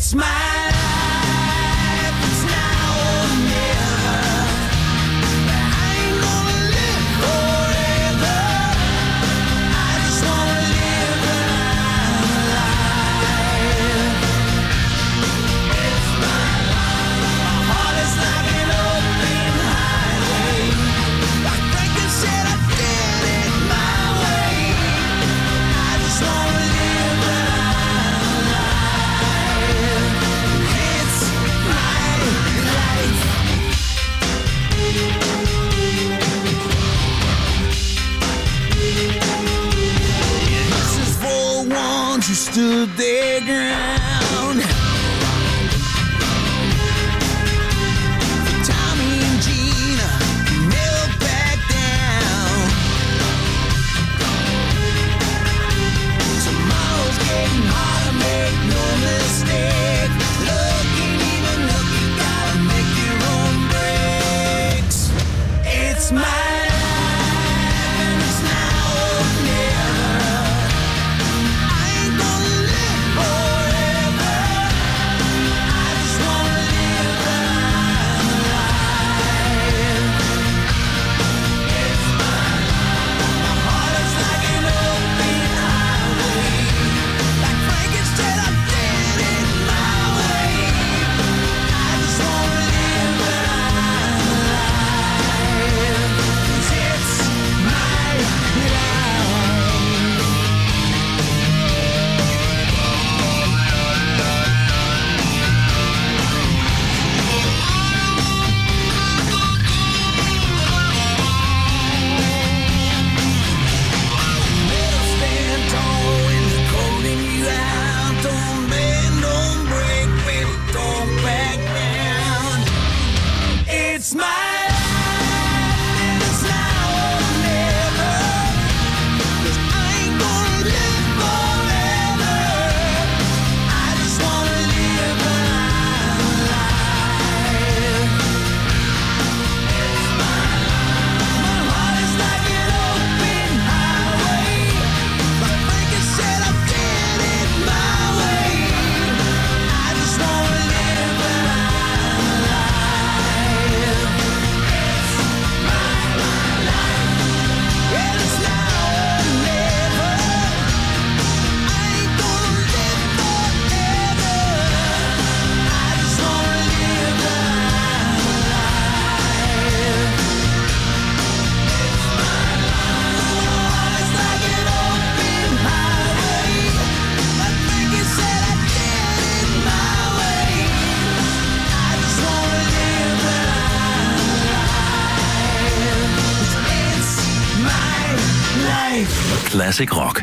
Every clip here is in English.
It's my life, it's now or never. I ain't gonna live forever. I just wanna live when I'm alive. It's my life. My heart is like an open highway. Like Franklin said, I did it my way. I just wanna live when I'm alive. It's my life. This is for ones who stood their ground. Tommy and Gina never back down. Tomorrow's getting harder, make no mistake. Look, ain't even look, you gotta make your own breaks. It's my life, and it's now or never. I ain't gonna live forever. I just wanna live when I'm alive. It's my life. My heart is like an open highway. Like Franklin said, I did it my way. I just wanna live when I'm alive. 'Cause it's my life. Better stand tall when they're calling you out. Don't bend, don't break, baby, don't back down. It's my life, and it's now or never. 'Cause I ain't gonna live forever. I just wanna live when I'm alive. It's my life. My heart is like an open highway. Like Franklin said, I did it my way. I just wanna live when I'm alive. It's my life, and it's now or never. I ain't gonna live forever. I just wanna live when I'm alive. It's my life. It's like an open highway. Like Franklin said, I did it my way. I just wanna live when I'm alive. 'Cause it's my life. Classic Rock.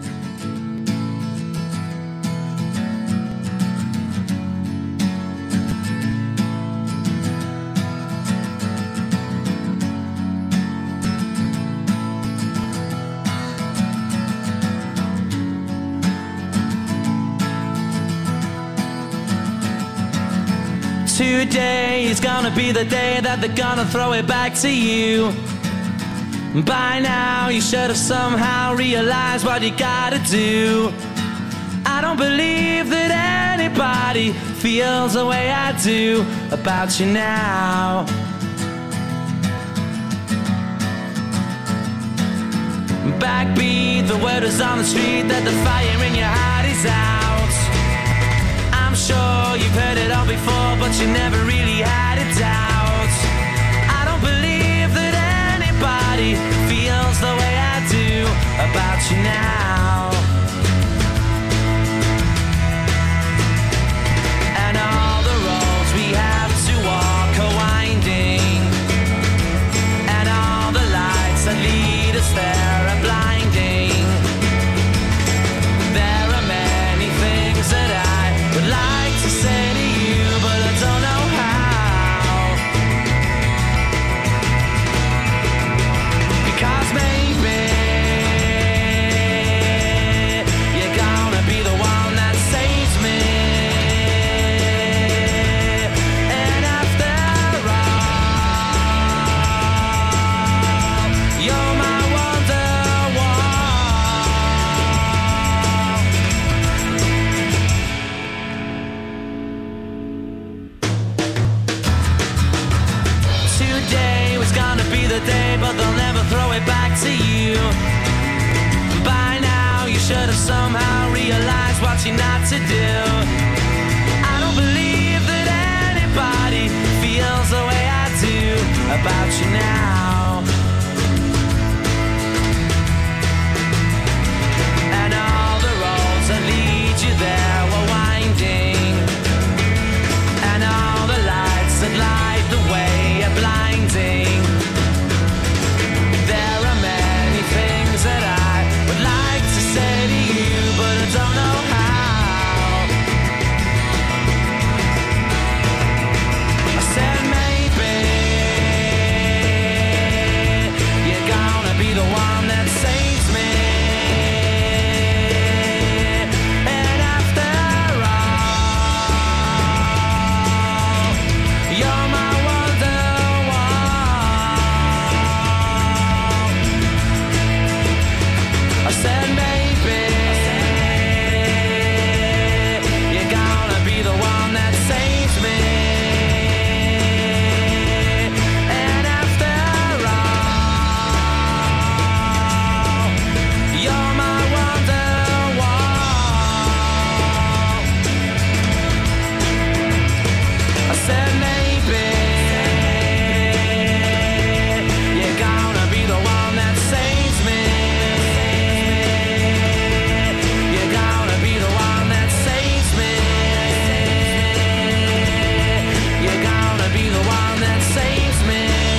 Today is gonna be the day that they're gonna throw it back to you. By now you should have somehow realized what you gotta do. I don't believe that anybody feels the way I do about you now. Backbeat, the word is on the street that the fire in your heart is out. I'm sure you've heard it all before, but you never really had a doubt. I don't believe that anybody feels the way I do about you now. And all the roads we have to walk are winding, and all the lights that lead us there are blinding. There are many things that I would like to say to you, but I don't know how. Because maybe By now you should have somehow realized what you're not to do. I don't believe that anybody feels the way I do about you now. And all the roads that lead you there were winding, and all the lights that light the way are blinding. There are many things that I would like to say to you, but I don't know how. I said maybe you're gonna be the one that saves me. And after all, you're my wonderwall. I said maybe you're gonna be the one that saves me. And after all, you're my wonderwall. I said maybe you're gonna be the one that saves me. You're gonna be the one that saves me. You're gonna be the one that saves me.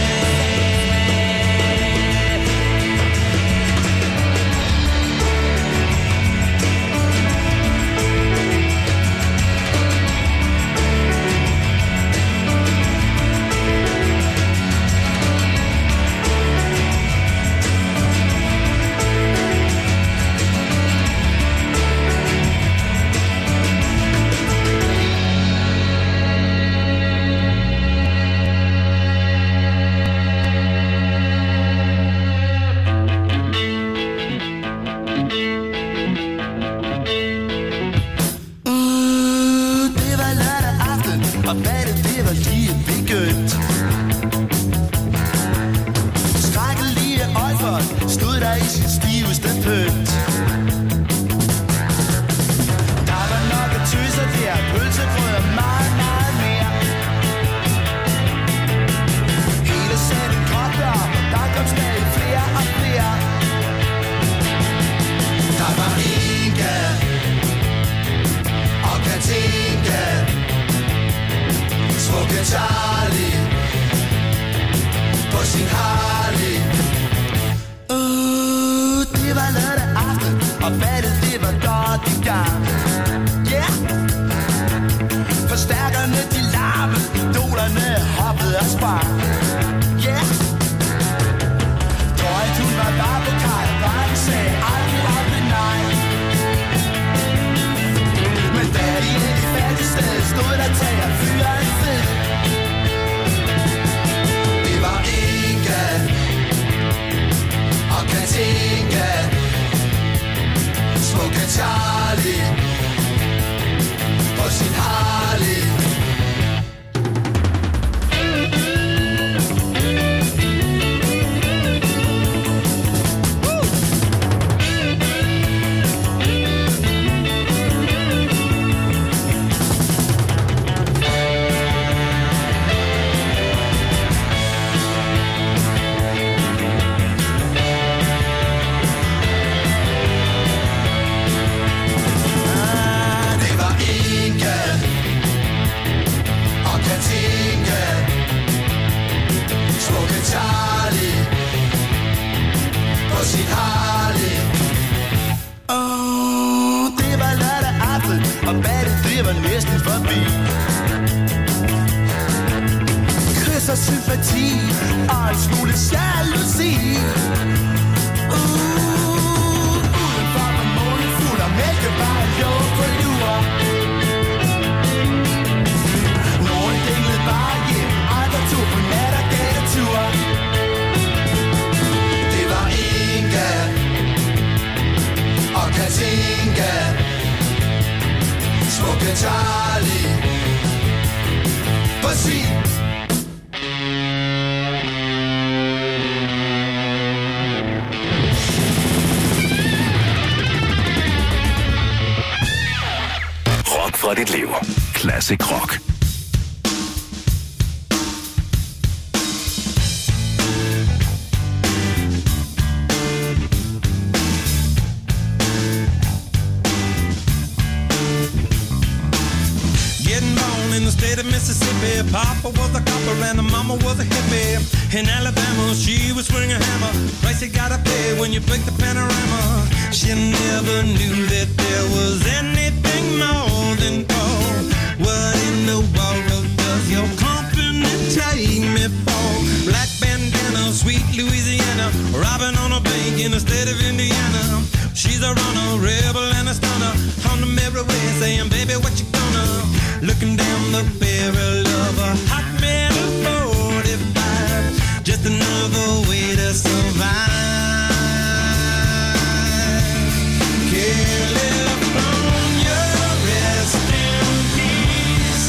Det var lørdag aften, og badet det var lige begyndt. Skrækkelige Olfert stod der i sin stiveste pynt. Der var nok at tøser der, pølsebrød og meget, meget mere. Hele salen kogte op, og der kom stadig flere og flere. Der var Inge og Katinka, smukke Charlie på sin Harley. Det var lørdag aften, og badet det var godt i gang. Yeah! Forstærkerne de larmede, dolerne hoppede og sprang. Yeah! Drøjt hun var bare på kaj, bare de sagde aldrig, aldrig nej. Men da de ind i fattigsted stod der tag og fyre en fed. Det var Inga og Katinka, smukke Charlie på sin Harley. Og badet det var næsten forbi. Kys og sympati og en smule jalousi. Udenfor var månen fuld og mælkebar lå på lur. Nogen dinglede bare hjem, andre tog på nat og gadetur. Det var Inga og Katinka, smukke Charlie på sin. for dit liv. Classic Rock. In the state of Mississippi, Papa was a copper and the mama was a hippie. In Alabama, she was swinging a hammer. Price you gotta pay when you break the panorama. She never knew that there was anything more than gold. What in the world does your company take me for? Black bandana, sweet Louisiana, robbing on a bank in the state of Indiana. She's a runner, rebel and a stunner. On the merry way saying, baby, what you gonna? Looking down the barrel of a hot metal 45. Just another way to survive. California, rest in peace.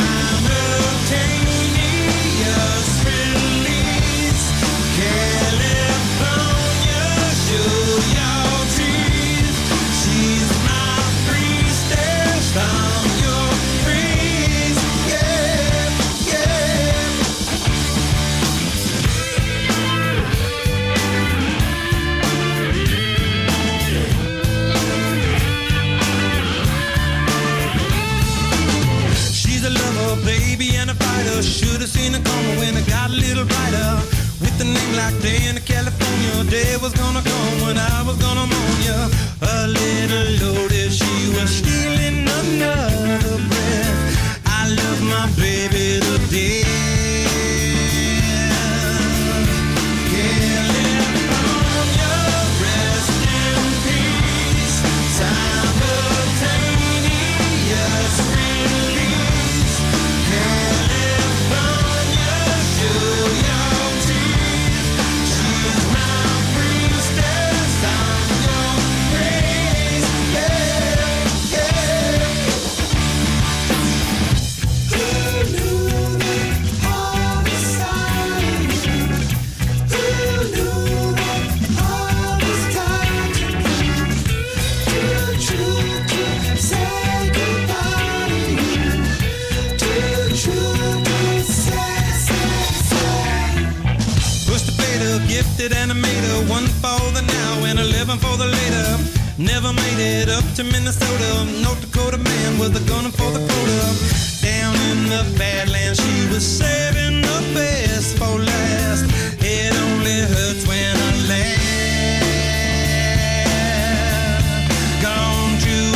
Simultaneous release. California, show your teeth. She's my priestess. I'm your priest. Yeah, yeah. She's a lover, baby, and a fighter. Should have seen her coming when I got a little brighter. With a name like Day in California, day was gonna come when I was gonna mourn ya. A little loaded, she was stealing another breath. I love my baby to death. California, rest in peace. Simultaneous release. California, show your teeth. She's my priestess. I'm your praise. Yeah, yeah. Who knew that all was silent? Who knew that all was time to say goodbye to you? Too true to say. Push the fader, gifted animator, 1 for the now and 11 for the later. Never made it up to Minnesota. North Dakota man was a gunner for the quota. Down in the Badlands, she was saving the best for last. It only hurts when I laugh. Gone too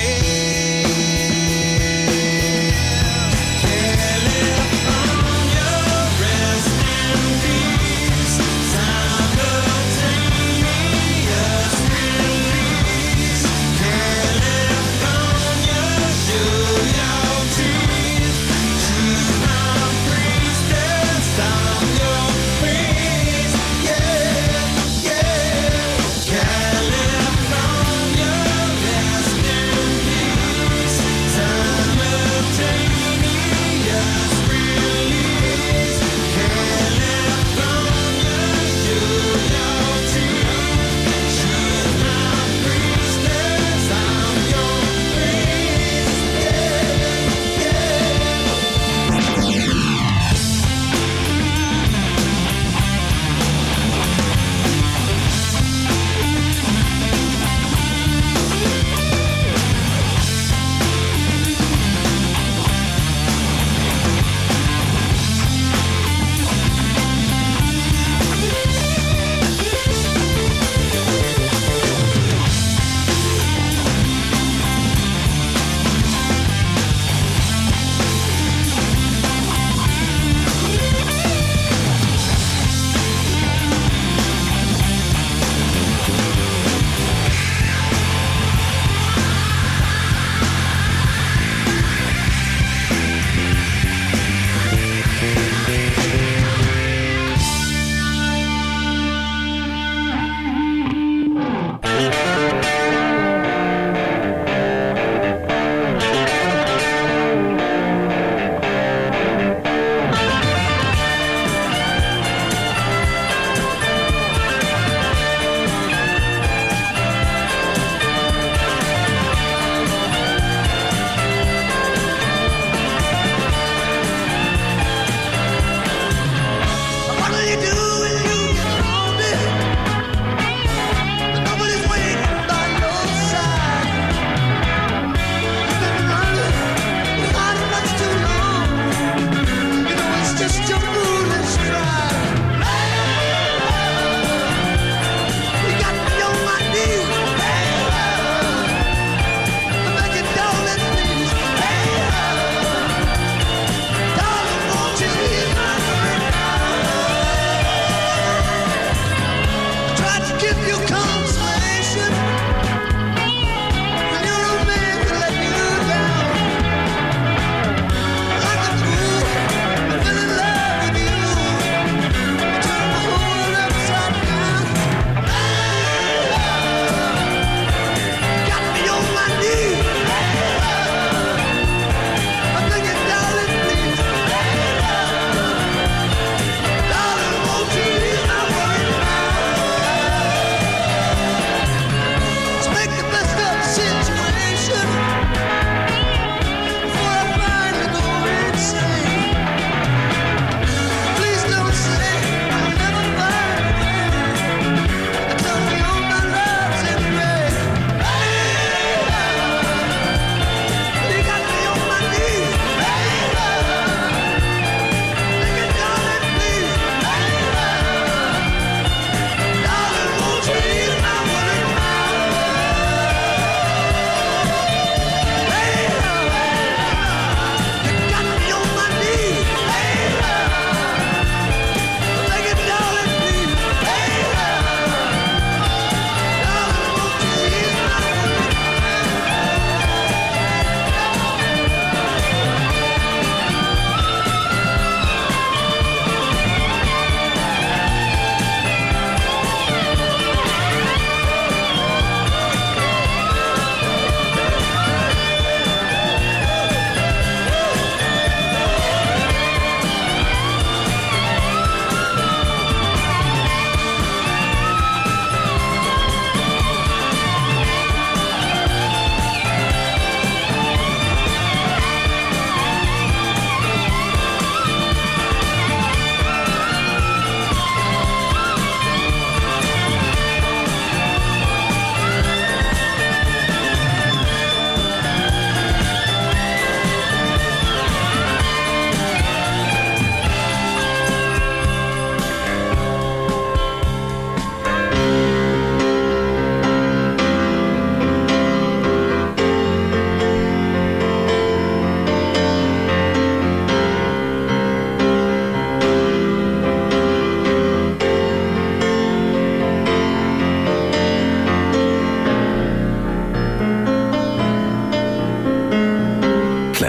fast. California, rest in peace. Simultaneous release. California, show your teeth. She's my priestess. I'm your priest. Yeah.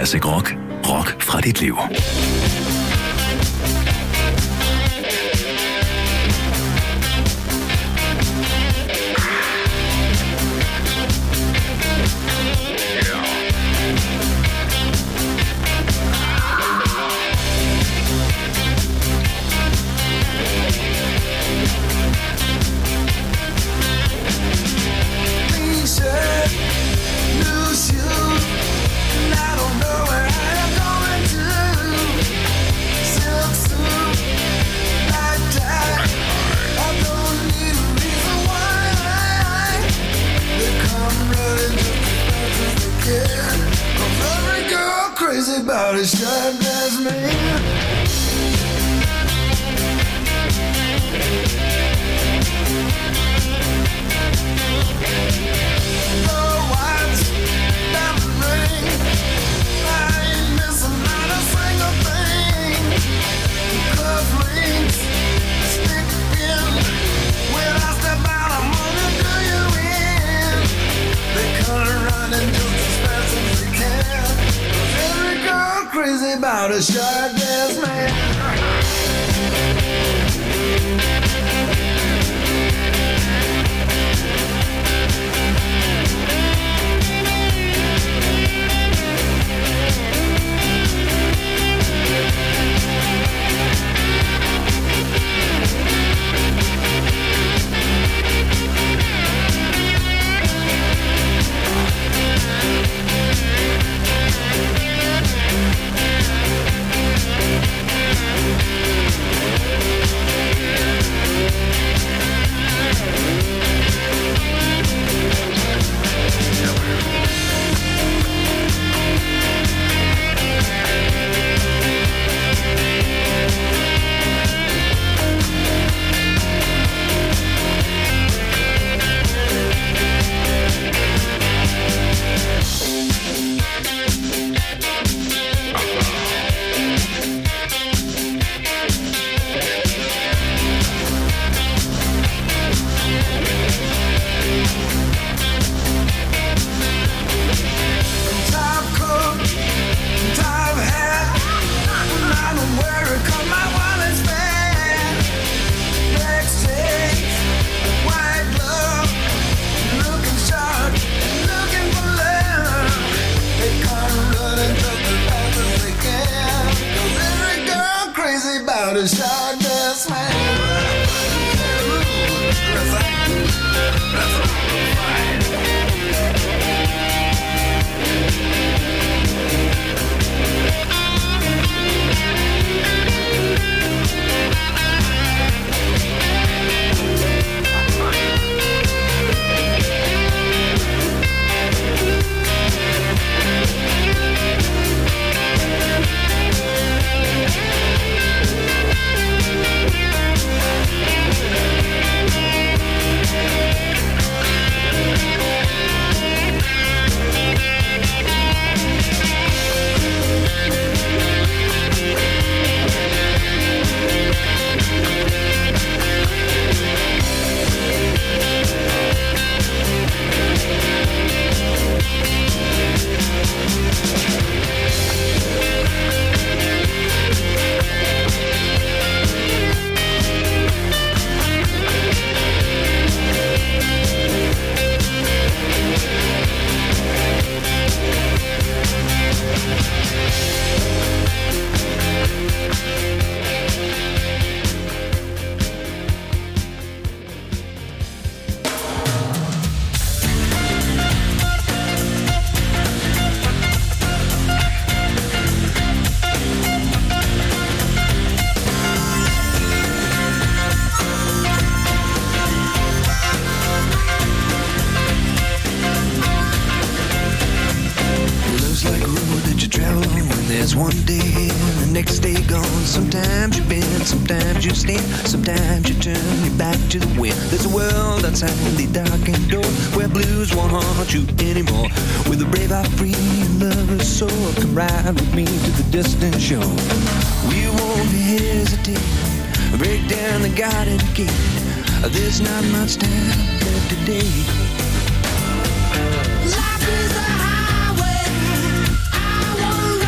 Classic Rock. Rock fra dit liv. About as sharp as me. Crazy about a sharp-ass man. Sometimes you bend, sometimes you stand, sometimes you turn your back to the wind. There's a world outside the darkened door where blues won't haunt you anymore. With a brave heart, free and lover's soul, come ride with me to the distant shore. We won't hesitate, break down the garden gate. There's not much time left today. Life is a highway, I wanna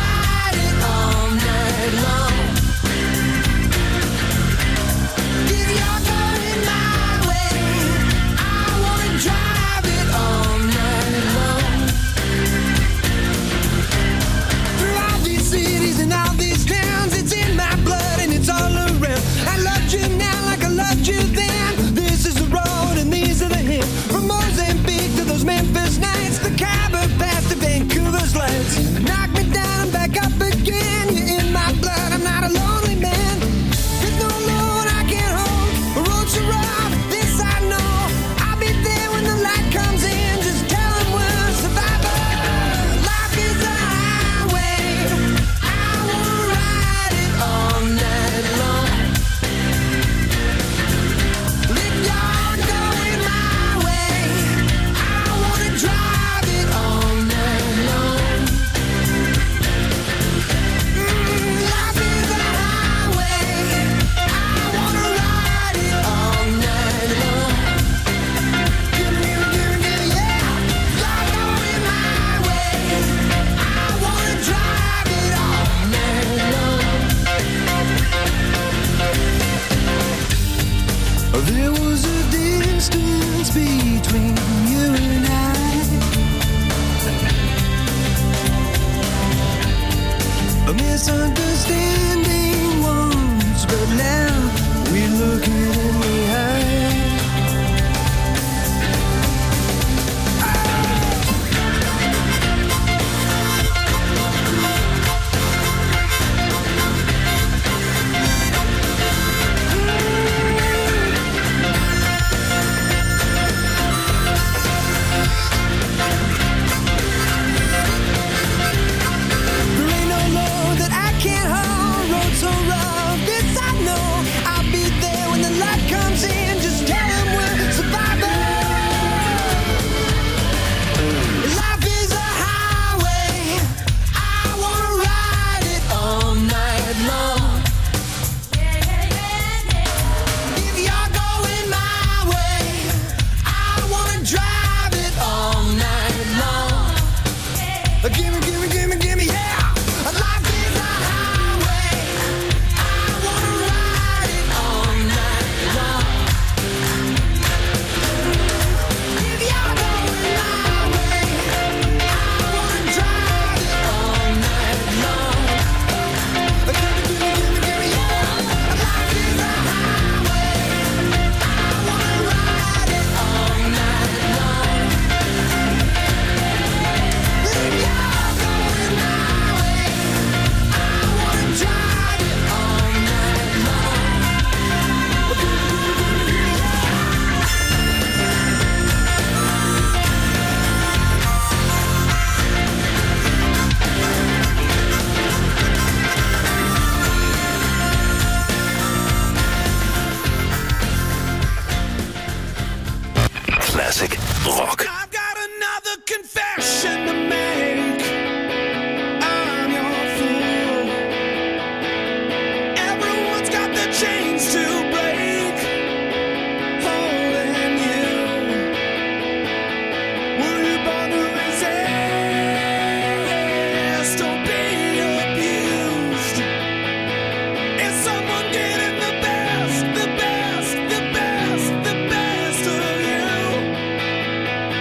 misunderstanding once, but now we're looking in the eye. Classic rock. I've got another confession to make. I'm your fool. Everyone's got the chains to break, holding you. Were you born to resist or be abused? Is someone getting the best, the best, the best, the best of you?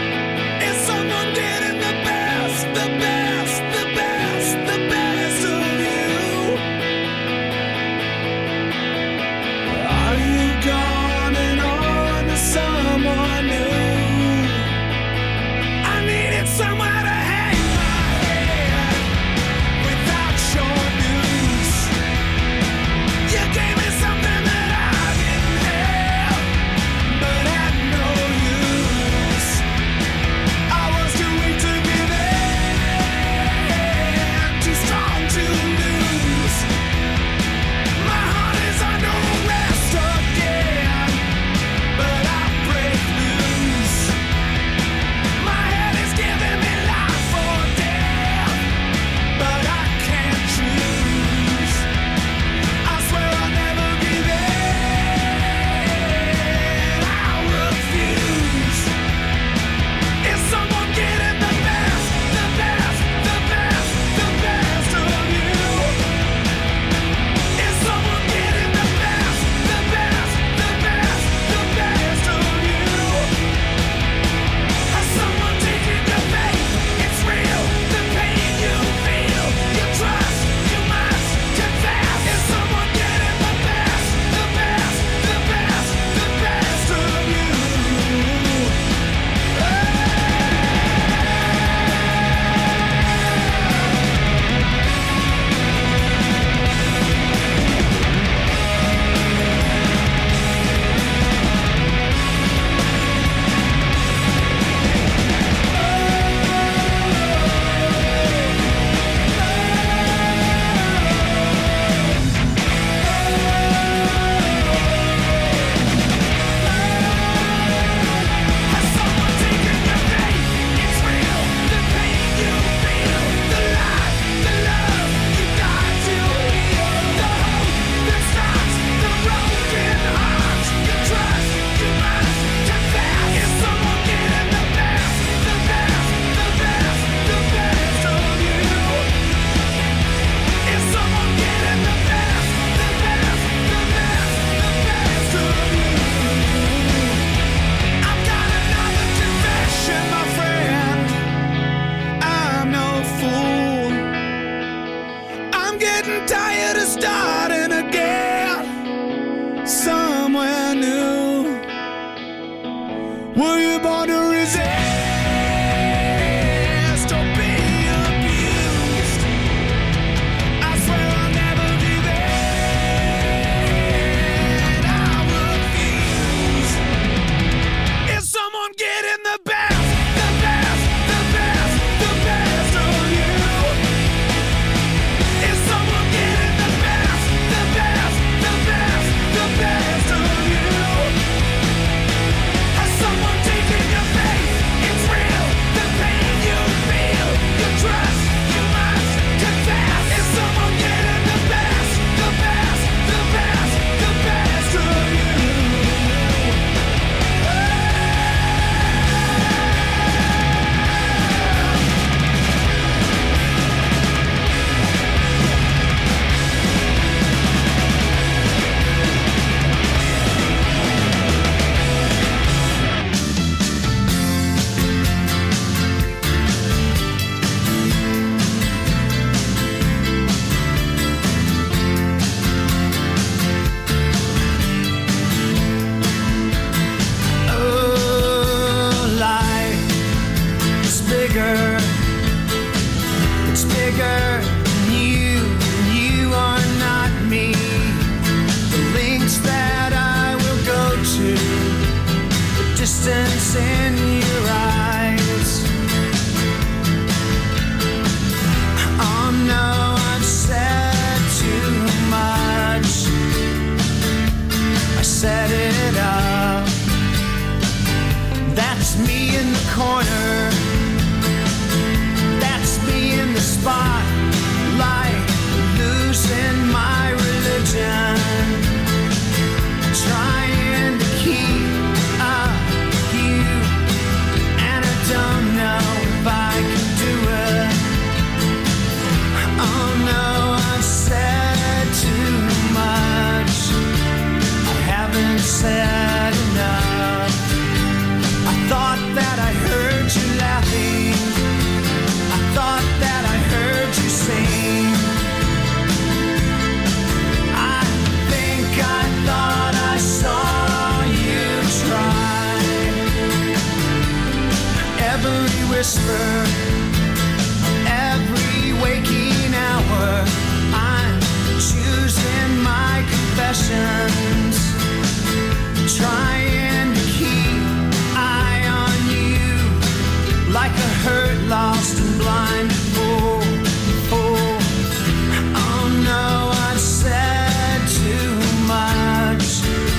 lost and blind. Oh, oh, oh no, I said too much.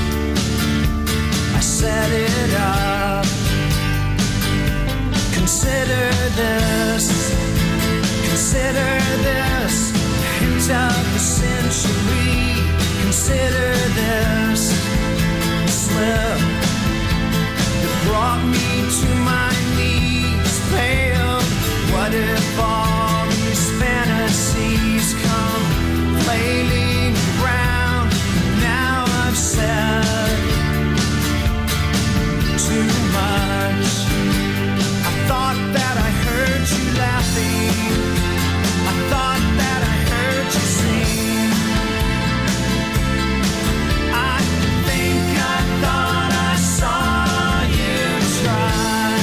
I set it up. Consider this hint of the century. Consider this slip that brought me to my knees, pale. What if all these fantasies come flailing around? Now I've said too much. I thought that I heard you laughing. I thought that I heard you sing. I think I thought I saw you try.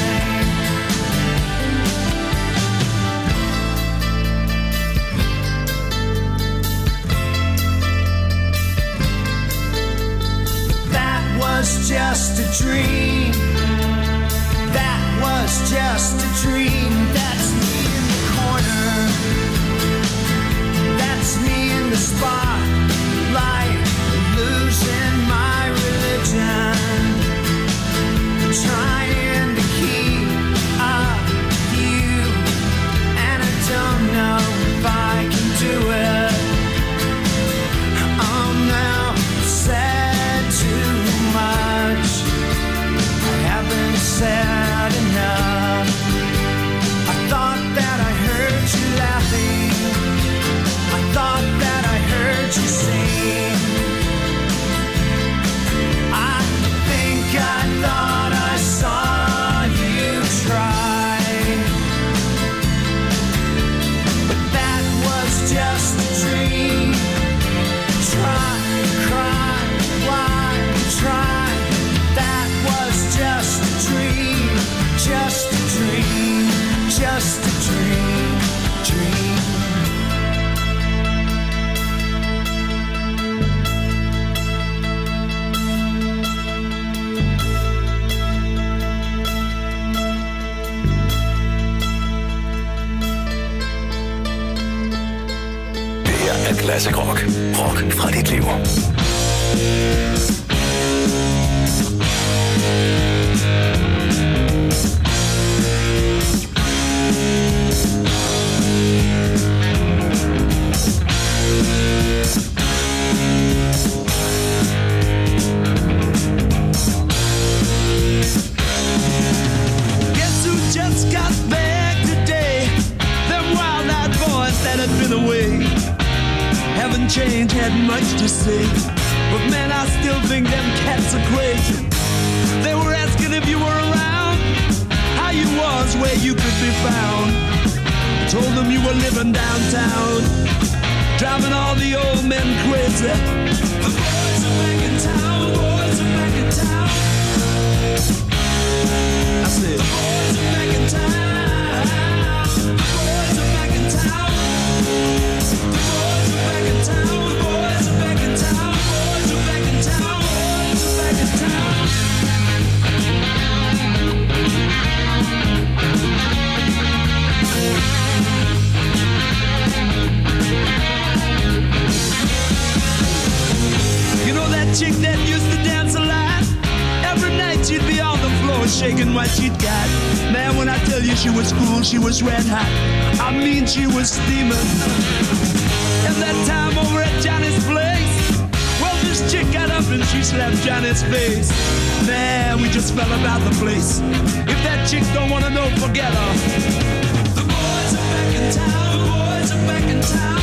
That was just a dream. That was just a dream. That's me in the corner. That's me in the spotlight, losing my religion, trying to keep up with you, and I don't know if I can do it. Oh no, said too much. I haven't said enough. I thought that I heard you laughing. I thought that I heard you sing. I think I thought I saw you try. But that was just a dream. Try, cry, why try? That was just a dream. Just a dream. Just a dream. Dream. Classic Rock. Rock fra dit liv. Guess who just got back today? Them wild-eyed boys that had been away haven't changed, had much to say, but man, I still think them cats are crazy. They were asking if you were around, how you was, where you could be found. Told them you were living downtown, driving all the old men crazy. The boys are back in town, boys are back in town. I said, the boys are back in town, the boys are back in town. The boys are back in town, the boys are back in town, boys are back in town, boys are back in town. You know that chick that used to dance a lot? Every night she'd be on the floor shaking what she'd got. Man, when I tell you she was cool, she was red hot. I mean, she was steaming. And that time over at Johnny's place, well, this chick got up and she slapped Johnny's face. Man, we just fell about the place. If that chick don't wanna know, forget her. The boys are back in town, the boys are back in town.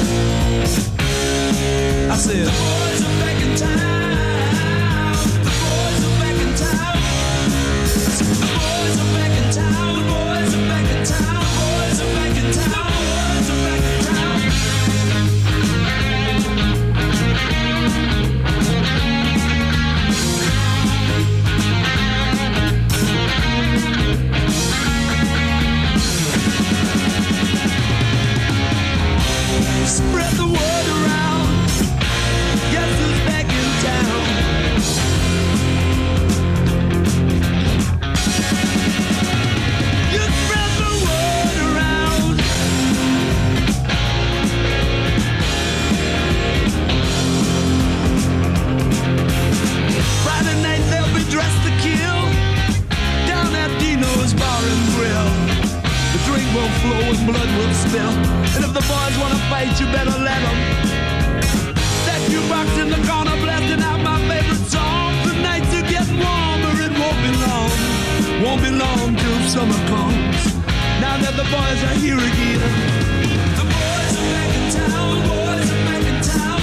I said, the boys are back in town, the boys are back in town. The boys are back in town, the boys are back in town, the boys are back in town, the boys are back in town. and blood will spill. And if the boys wanna fight, you better let them. That jukebox in the corner blasting out my favorite song. The nights are getting warmer, it won't be long. Won't be long till summer comes. Now that the boys are here again. The boys are back in town, boys are back in town.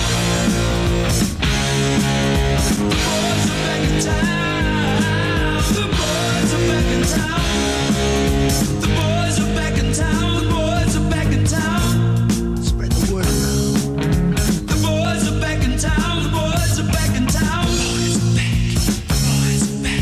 The boys are back in town. The boys are back in town. The boys are back in town. The boys are back in town. Spread the word around. The boys are back in town. The boys are back in town. Boys are back. The boys are back.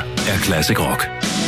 er Classic Rock.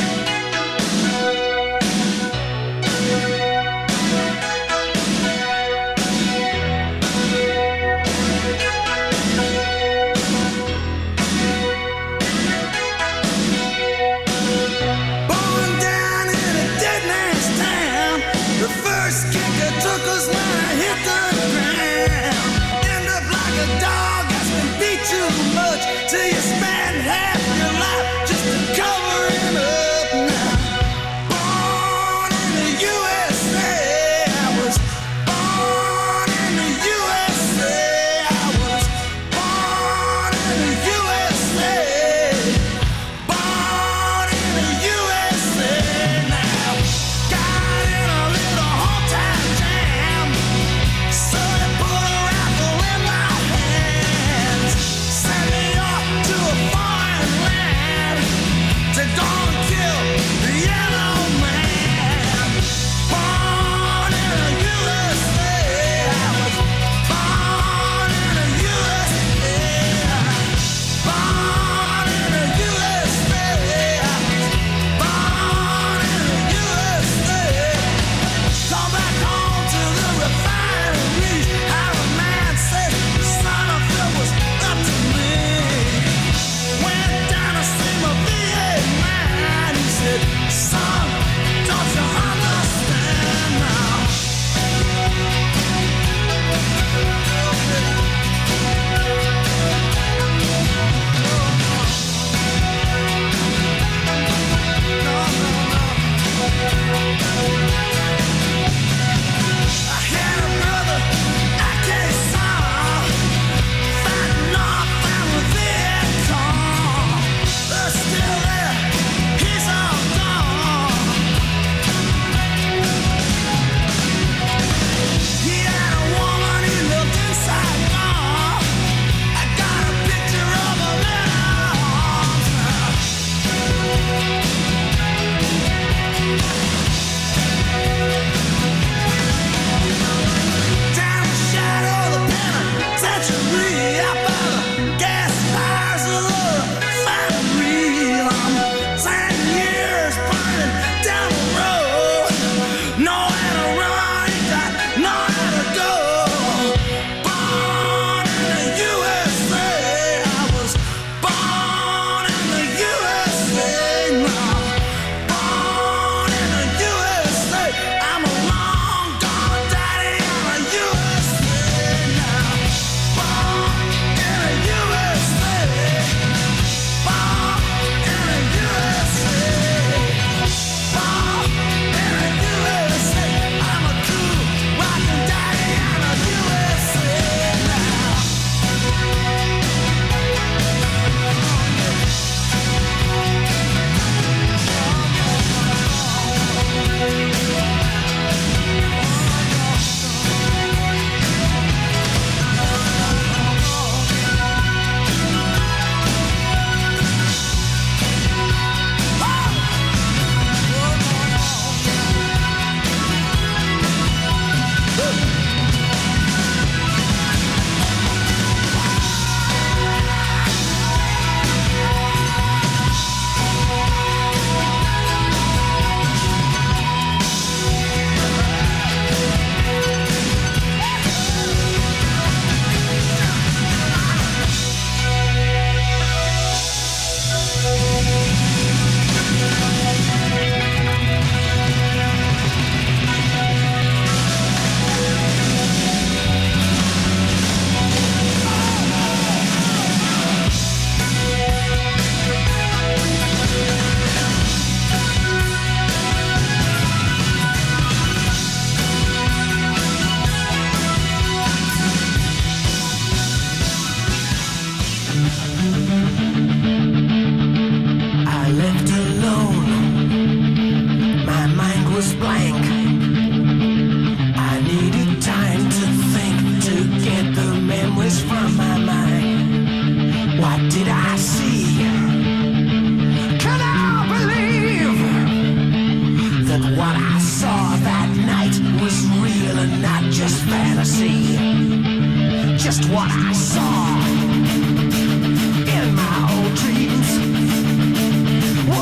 what I saw in my old dreams.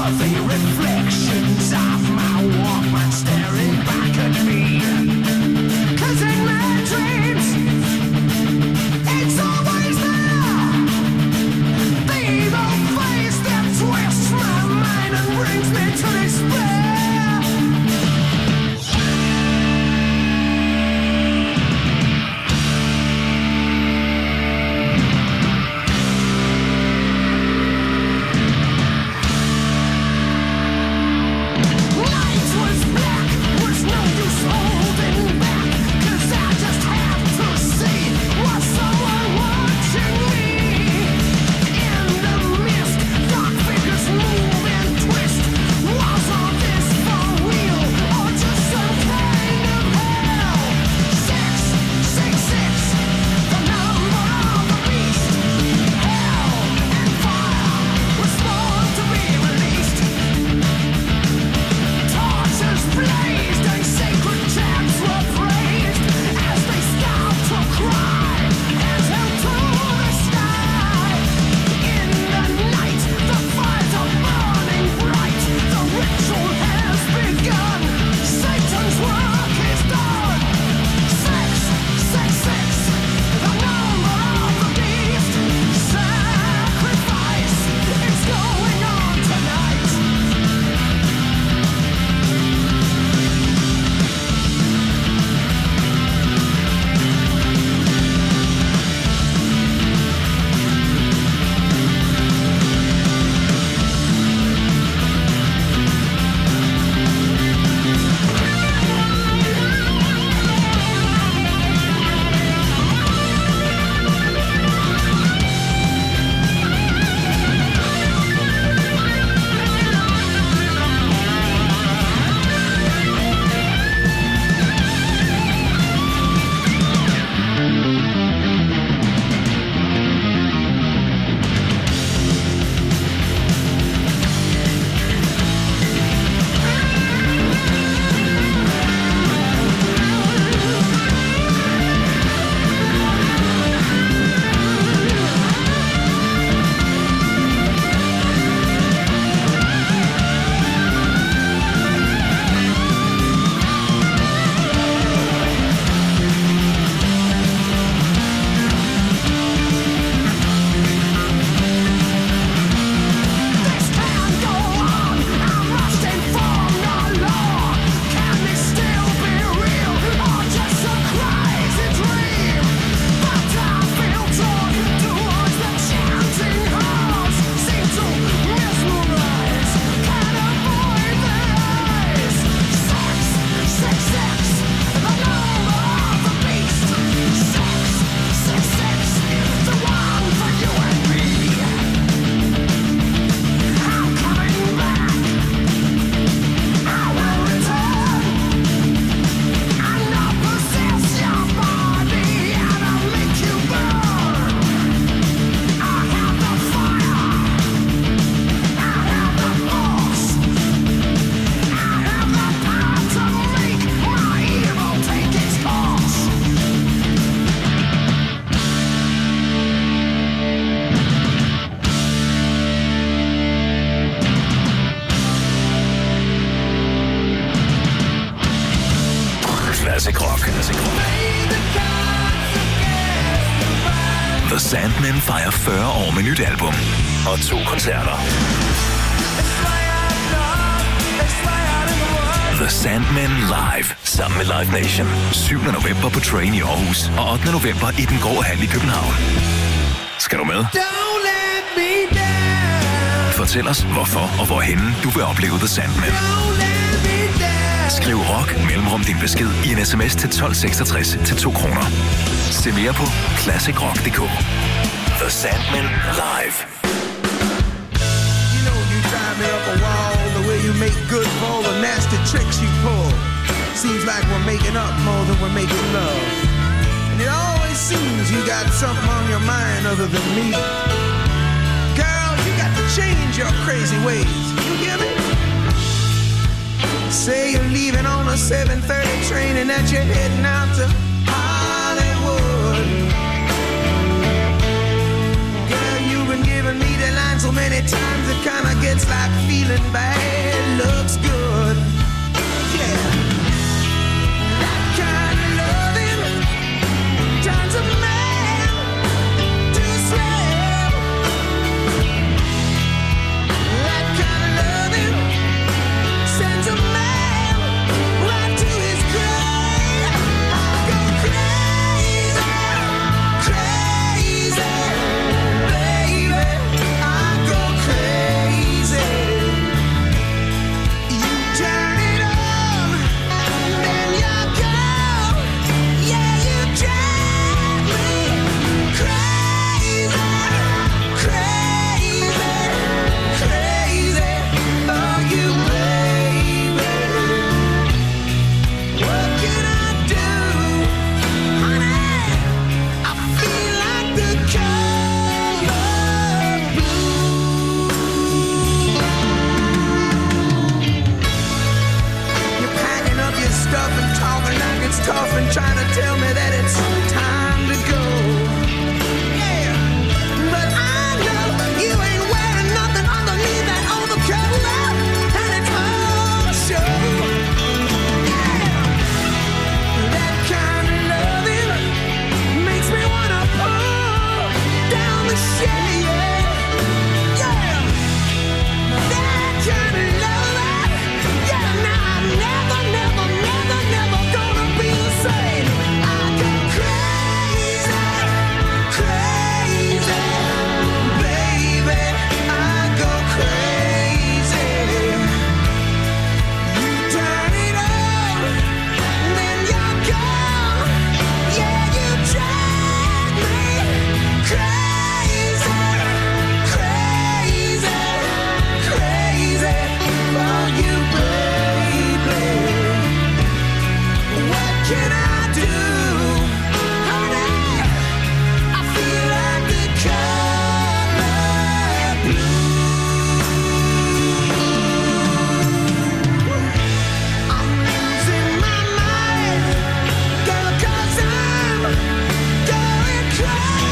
the reflections of my Walkman staring back at me. 'Cause in my dreams, it's always there. The evil face that twists my mind and brings me to despair. Classic rock. The Sandmen fejrer 40 år med nyt album og 2 koncerter. The Sandmen Live sammen med Live Nation. 7. november på Train i Aarhus og 8. november i Den Grå Hal i København. Skal du med? Fortæl os, hvorfor og hvorhenne du vil opleve The Sandmen. Skriv rock mellemrum din besked i en sms til 1266 til 2 kroner. Se mere på classicrock.dk. The Sandmen Live. You know you drive me up a wall, the way you make good for all the nasty tricks you pull. Seems like we're making up more than we're making love. And it always seems you got something on your mind other than me. Girl, you got to change your crazy ways. You hear me? Say you're leaving on a 7:30 train and that you're heading out to Hollywood. Girl, you've been giving me the lines so So many times it kinda gets like feeling bad looks good. Yeah. That kind of loving turns a man to a slave. That kind of loving sends a man right to his grave. I go crazy, crazy, baby. I go crazy. You turn it on, then you go. Yeah, you drive me crazy, crazy, crazy. Oh, you baby. What can I do, honey? I feel like the color blue. You're packing up your stuff and talking like it's tough and trying to tell me that it's time to go. Yeah, but I know you ain't wearing nothing underneath that overcoat, and it's all show. Yeah, that kind of loving makes me wanna pull down the shade. Yeah, that kind of loving. Yeah, now I'm never, never, never, never gonna be the same. I go crazy, crazy, baby. I go crazy. You turn it on, then you're gone. Yeah, you drive me crazy, crazy, crazy for you, baby. What can I do, honey? I feel like the color blue. I'm losing my mind, girl, 'cause I'm going crazy.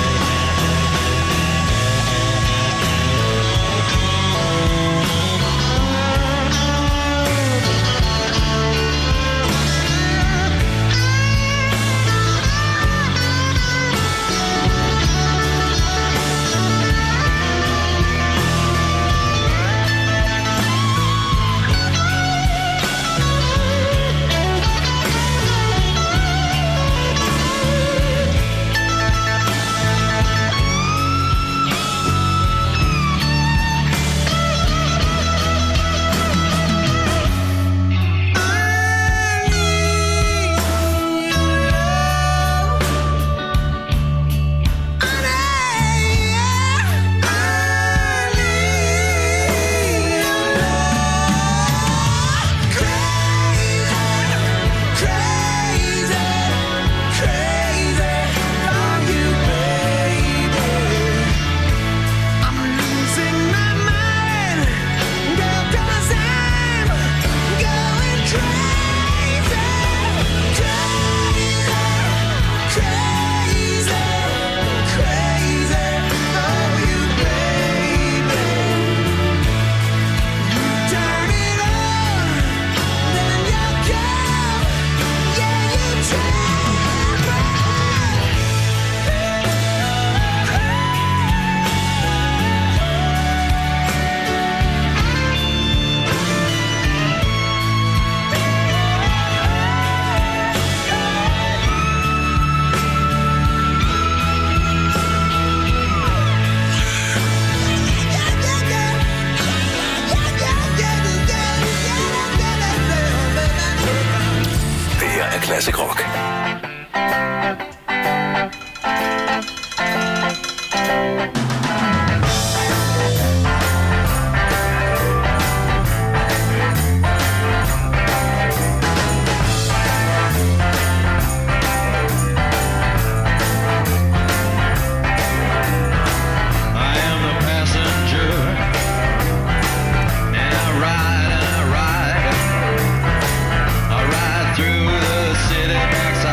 Classic rock. Through the city,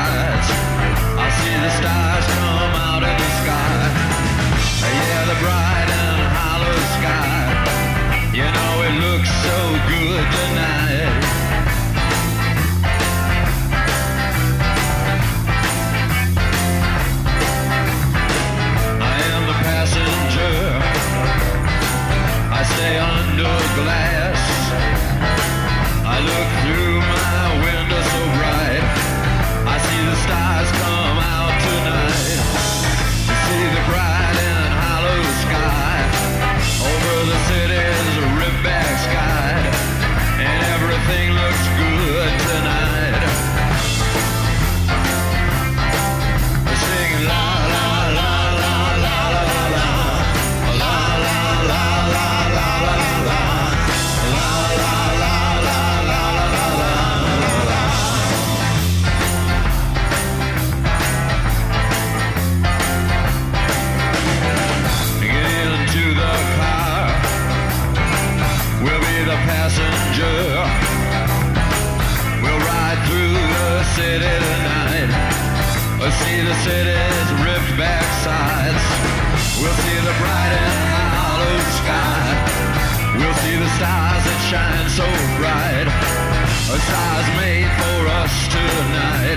We'll see the city's ripped back sides. We'll see the bright and hollow sky. We'll see the stars that shine so bright. A stars made for us tonight.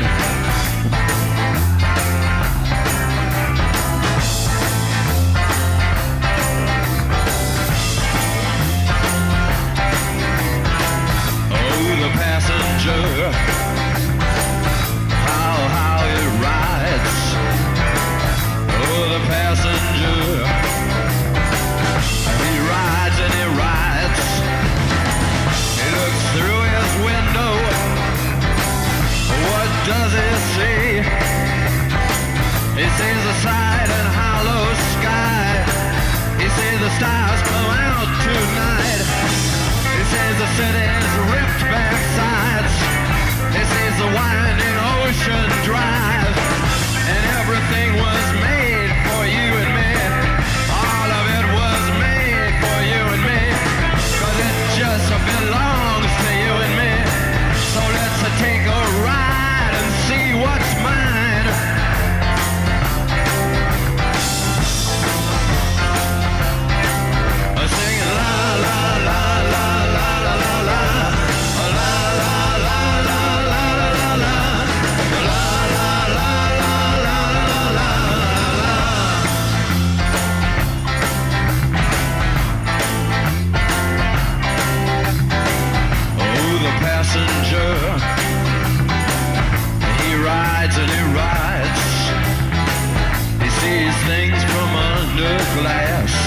The passenger, how it rides. Oh, the passenger, he rides and he rides. He looks through his window. What does he see? He sees the side and hollow sky. He sees the stars come out tonight. He sees the city's ripped back sides. He sees the winding ocean drive. And everything was made for you and me. All of it was made for you and me. 'Cause it just belongs to you and me. So let's take a ride and see what's mine. Singing la la la la la la la la. Passenger, he rides and he rides. He sees things from under glass.